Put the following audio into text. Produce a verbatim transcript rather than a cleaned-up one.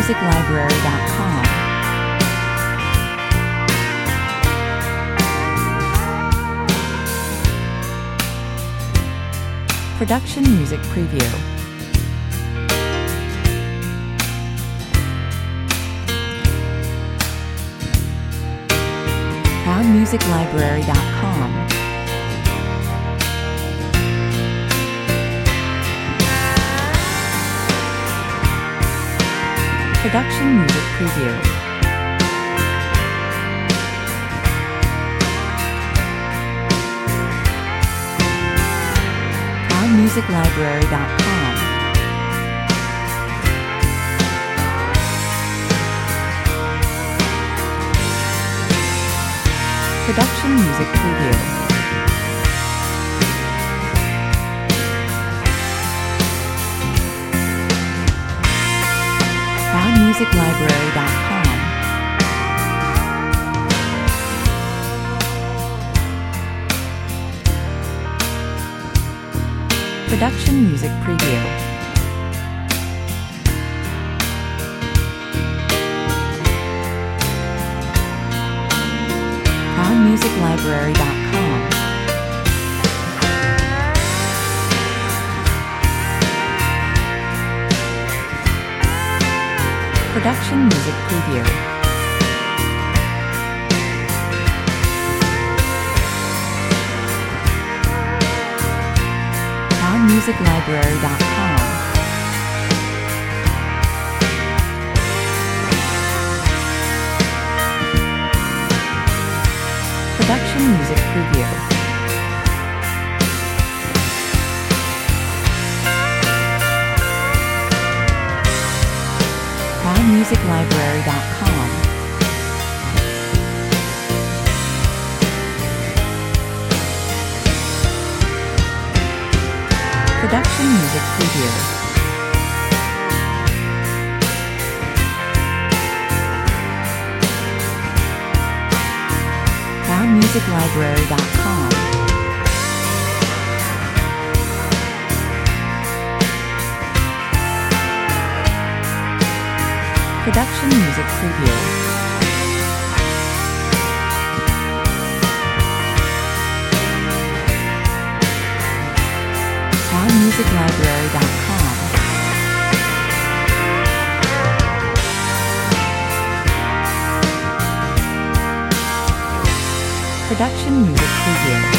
music library dot com. Production Music Preview. Crown music library dot com. Production Music Preview. crown music library dot com. Production Music Preview. crown music library dot com. Production Music Preview. crown music library dot com. Production Music Preview. crown music library dot com. Production Music Preview. crown music library dot com. Production Music Preview. crown music library dot com. Production Music Preview. crown music library dot com. Production Music Preview.